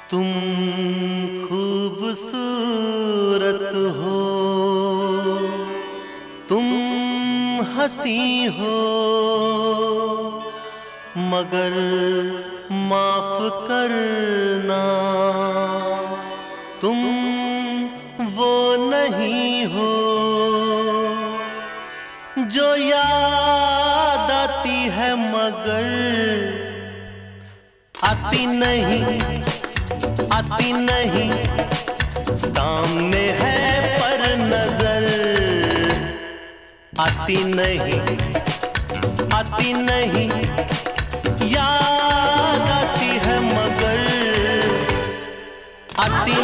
तुम खूबसूरत हो, तुम हंसी हो, मगर माफ करना तुम वो नहीं हो जो याद आती है मगर आती नहीं, सामने है पर नजर आती नहीं, याद आती है मगर आती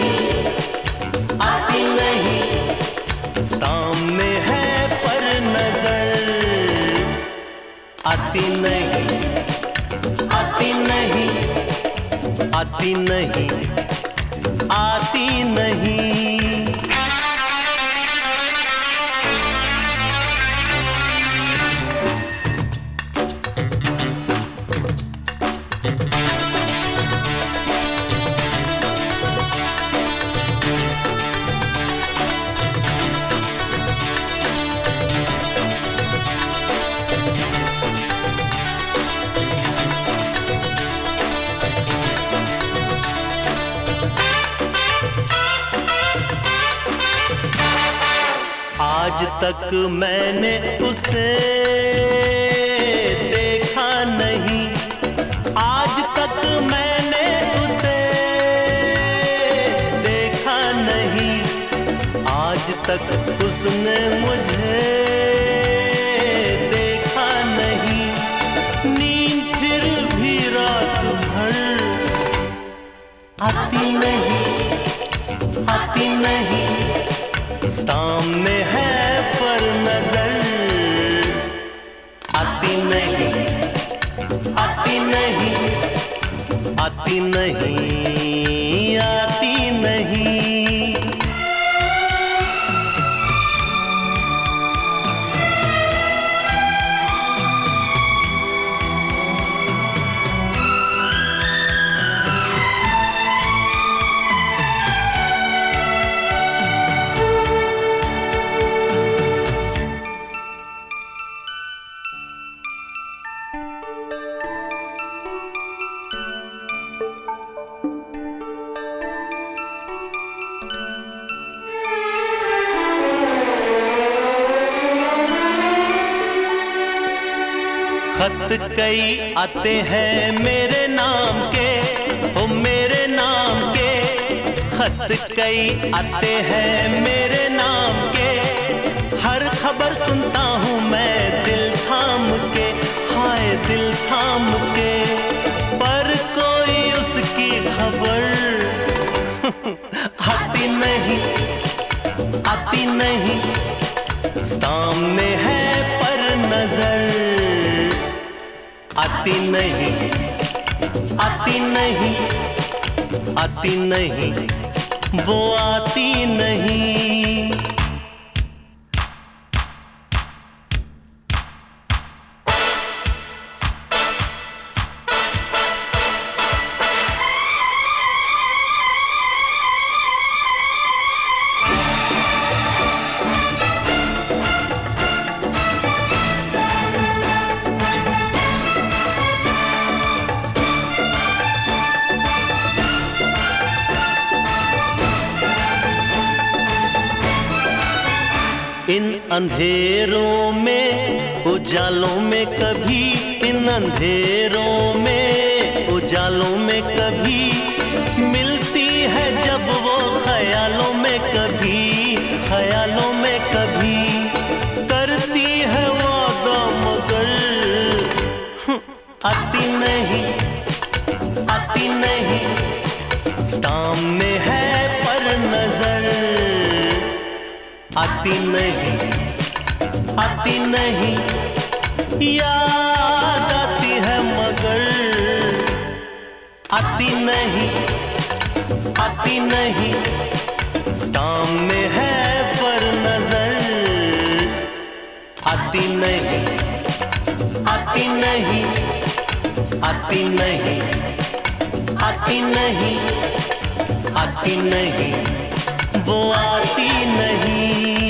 नहीं, सामने है पर नजर आती नहीं, आती नहीं, आती नहीं, आती नहीं। आज तक मैंने उसे देखा नहीं, आज तक मैंने उसे देखा नहीं, आज तक उसने मुझे देखा नहीं, नींद फिर भी रात भर आती नहीं, सामने है पर नजर आती नहीं, आती नहीं, आती नहीं, आती नहीं। खत कई आते हैं मेरे नाम के, हो मेरे नाम के, खत कई आते हैं मेरे नाम के, हर खबर सुनता हूँ मैं दिल थाम के, हाय दिल थाम के, पर कोई उसकी खबर आती नहीं, सामने है पर नजर आती नहीं, आती नहीं, आती नहीं, वो आती नहीं। इन अंधेरों में उजालों में कभी, इन अंधेरों में उजालों में कभी मिलती है जब वो ख्यालों में कभी, ख्यालों में कभी करती है वादा मगर आती नहीं, सामने है पर नजर आती नहीं, याद आती है मगर आती नहीं, सामने है पर नजर आती नहीं, आती नहीं, आती नहीं, आती नहीं, वो आती नहीं।